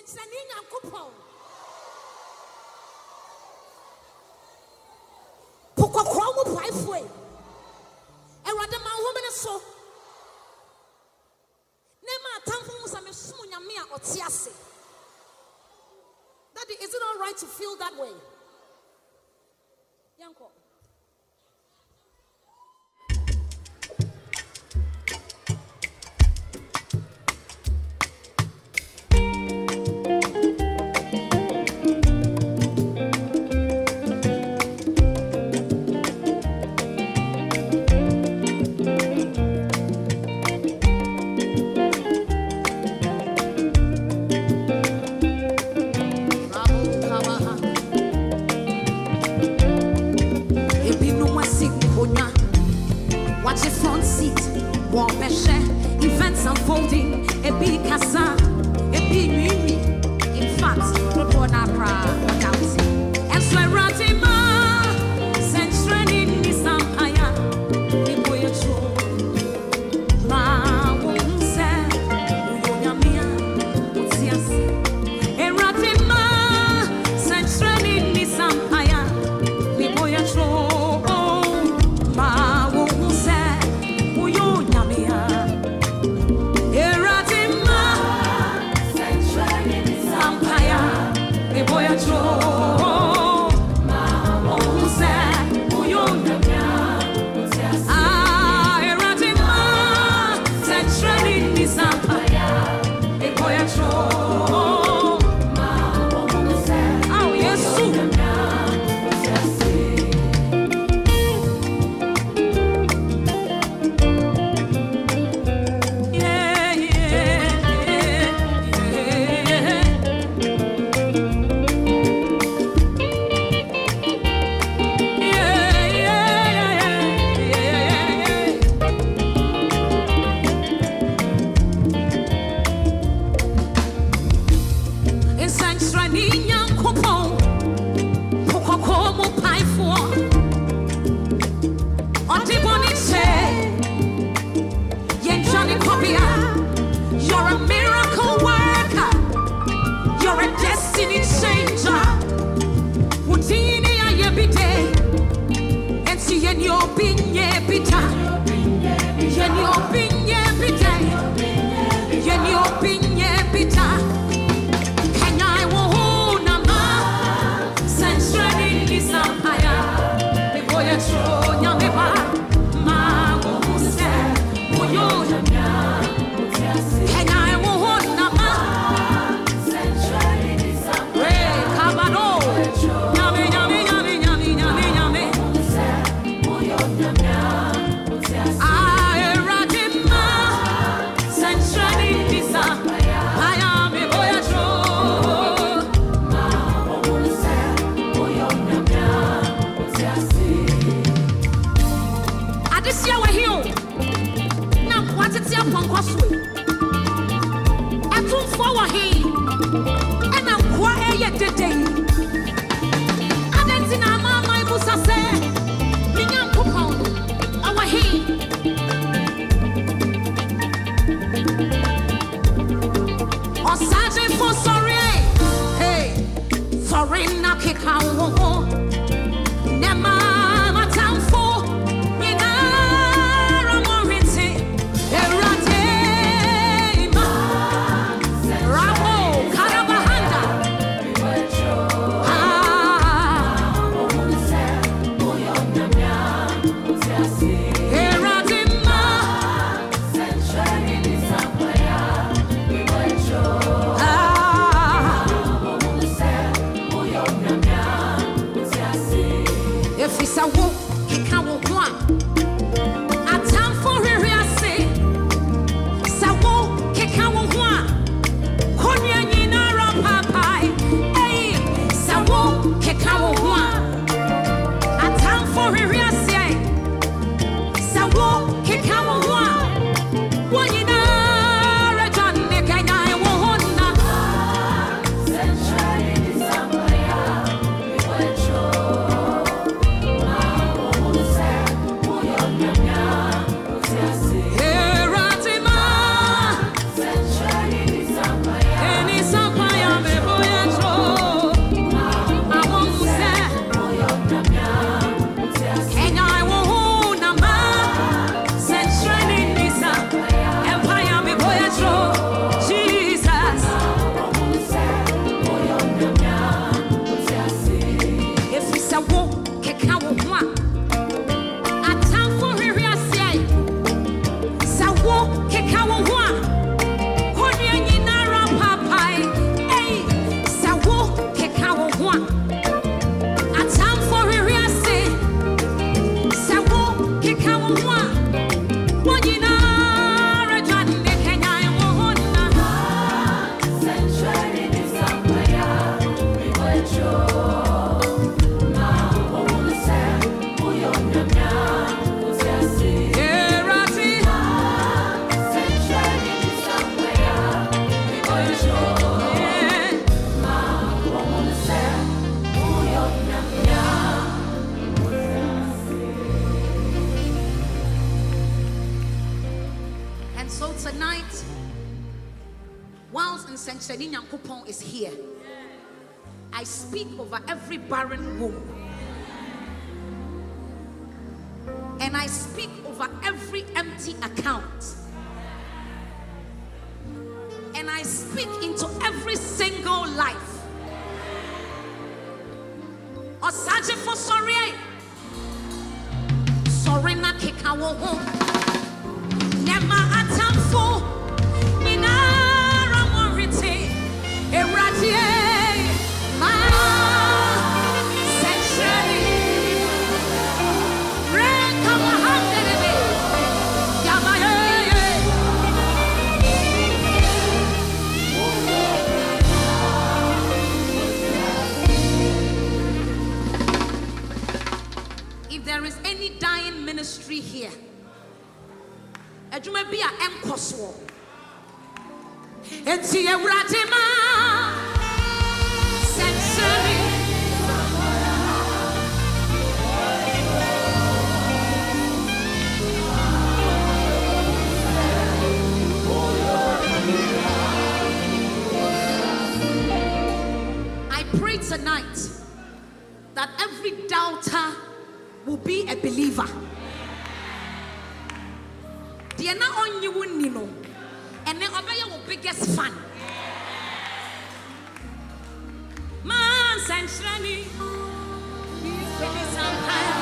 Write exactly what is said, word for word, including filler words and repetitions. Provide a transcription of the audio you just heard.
nsɛnkyerɛnne Nyankopɔn. Pokɔkɔɔ mu paefoe. Awurade ma wo mene so. Ne ma atamfo mu sɛ mesom Nyame a ɔte ase. Daddy, is it all right to feel that way? Yanko. Watch it front seat, walk a share, events unfolding, a big casa, a big mimi. In fact, report our proud account. And so I wrote him up, sent training in some higher, the boy a true. Ma won't say, Uyamia, what's yes? And wrote him up, sent training in some higher, the boy a true. You're a miracle worker. You're a destiny changer. Wutini ya bide, ensi yeni opinye bida, yeni opinye bide, yeni opinye bida. Kenya iwo na ma, sensually ni sampaya, the boy a tro nyameba, ma wo se, uyo nyamya. Sorry, now kick out. Nema, my town for Nina, Ramorite, Erate, Rabo, Carabahanda. Ah, Sanctuary Nyankopon is here. I speak over every barren womb. And I speak over every empty account. And I speak into every single life. Osaje for sorry. Sorry na kikawo ho. Nema atamfo. Minara morite. Eradie. There is any dying ministry here, adwuma bi a enkoso enti ewurade ma Sanctuary I pray tonight that every doubter will be a believer. They are not on you, Nino, and they obey your biggest fan. Man, Sanctuary,